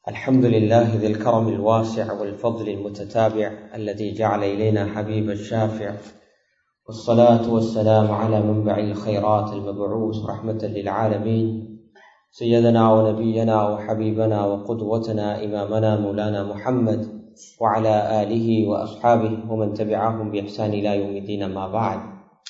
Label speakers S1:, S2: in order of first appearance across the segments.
S1: الحمد لله ذي الكرم الواسع والفضل المتتابع الذي جعل إلينا حبيب الشافع، والصلاة والسلام على منبع الخيرات المبعوث رحمة للعالمين، سيدنا ونبينا وحبيبنا وقدوتنا إمامنا مولانا محمد وعلى آله وأصحابه ومن تبعهم بإحسان إلى يوم الدين. ما بعد،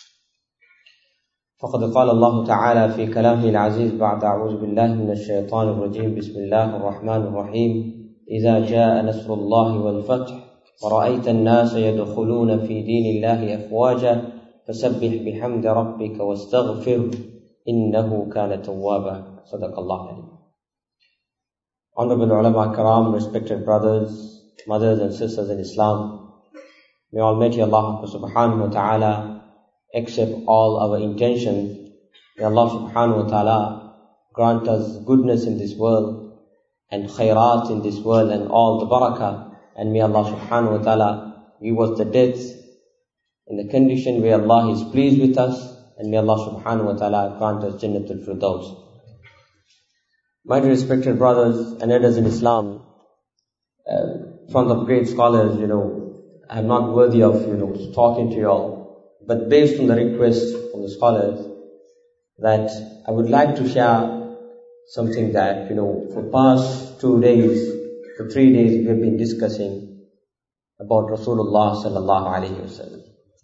S1: فقد قال الله تعالى في كلامه العزيز بعد أعوذ بالله من الشيطان الرجيم: بسم الله الرحمن الرحيم. إذا جاء نصر الله والفتح ورأيت الناس يدخلون في دين الله أفواجا فسبح بحمد ربك واستغفر إنه كان توابا. صدق الله العظيم. Honorable ulama karam, respected brothers, mothers and sisters in Islam, may Almighty Allah subhanahu wa ta'ala accept all our intentions. May Allah subhanahu wa ta'ala grant us goodness in this world and khairat in this world and all the barakah. And may Allah subhanahu wa ta'ala give us the death in the condition where Allah is pleased with us. And may Allah subhanahu wa ta'ala grant us Jannatul Firdaus. My dear respected brothers and elders in Islam, front of great scholars, I am not worthy of, talking to you all. But based on the request from the scholars, that I would like to share something that, for past 3 days we have been discussing about Rasulullah sallallahu alayhi wasallam.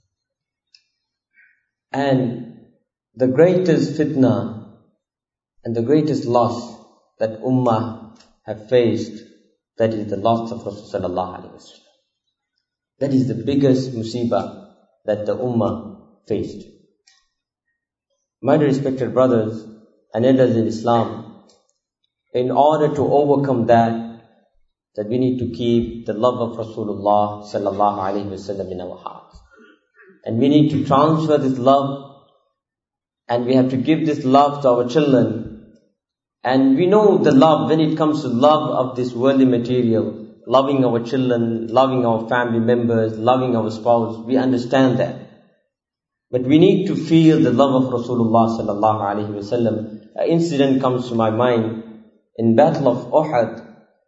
S1: And the greatest fitna and the greatest loss that ummah have faced, that is the loss of Rasulullah sallallahu alayhi wasallam. That is the biggest musibah that the ummah faced. My dear respected brothers and elders in Islam, in order to overcome that we need to keep the love of Rasulullah sallallahu alaihi wasallam in our hearts. And we need to transfer this love, and we have to give this love to our children. And we know the love, when it comes to love of this worldly material, loving our children, loving our family members, loving our spouse, we understand that. But we need to feel the love of Rasulullah sallallahu alaihi wasallam. An incident comes to my mind. In Battle of Uhud,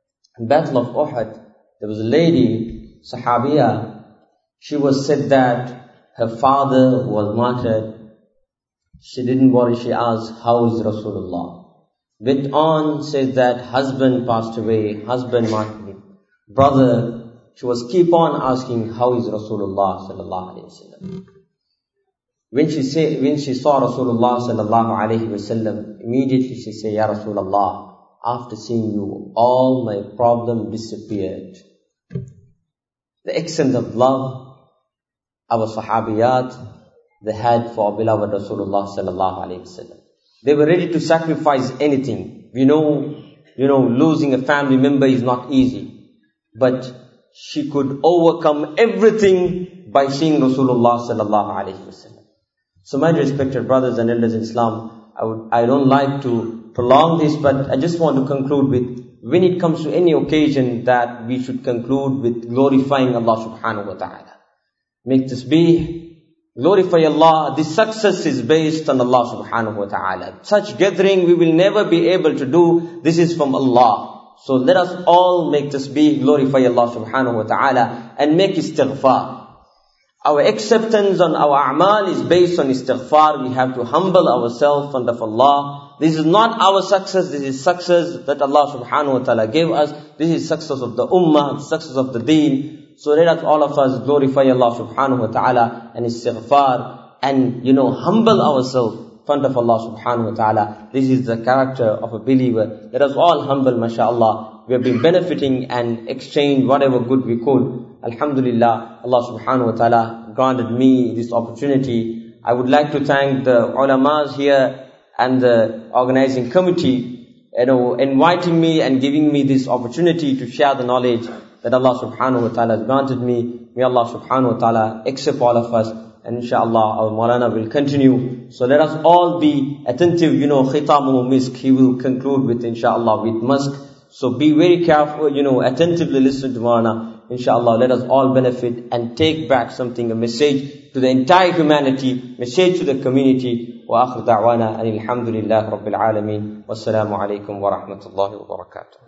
S1: there was a lady, Sahabiya. She was said that her father was martyred. She didn't worry. She asked, how is Rasulullah? Went on, says that husband passed away, husband martyred. Brother, she was keep on asking, how is Rasulullah sallallahu alaihi wasallam? When she saw Rasulullah sallallahu alaihi wasallam, immediately she said, Ya Rasulullah, after seeing you, all my problem disappeared. The extent of love our sahabiyat they had for our beloved Rasulullah sallallahu alaihi wasallam. They were ready to sacrifice anything. We know, losing a family member is not easy. But she could overcome everything by seeing Rasulullah sallallahu alaihi wasallam. So my respected brothers and elders in Islam, I don't like to prolong this, but I just want to conclude with, when it comes to any occasion, that we should conclude with glorifying Allah subhanahu wa ta'ala. Make this be, glorify Allah. This success is based on Allah subhanahu wa ta'ala. Such gathering we will never be able to do. This is from Allah. So let us all make tasbih, glorify Allah subhanahu wa ta'ala, and make istighfar. Our acceptance on our a'mal is based on istighfar. We have to humble ourselves in front of Allah. This is not our success, this is success that Allah subhanahu wa ta'ala gave us. This is success of the ummah, success of the deen. So let us all of us glorify Allah subhanahu wa ta'ala and istighfar, and humble ourselves in front of Allah subhanahu wa ta'ala. This is the character of a believer. Let us all humble, mashallah. We have been benefiting and exchanged whatever good we could. Alhamdulillah, Allah subhanahu wa ta'ala granted me this opportunity. I would like to thank the ulamas here and the organizing committee, inviting me and giving me this opportunity to share the knowledge that Allah subhanahu wa ta'ala has granted me. May Allah subhanahu wa ta'ala accept all of us. And inshallah, our Maulana will continue. So let us all be attentive. Khitamuhu misk. He will conclude with, inshallah, with musk. So be very careful, attentively listen to Maulana. Inshallah, let us all benefit and take back something, a message to the entire humanity, message to the community. Wa akhir da'wana, alhamdulillah rabbil alameen. Wassalamu alaikum wa rahmatullahi wa barakatuh.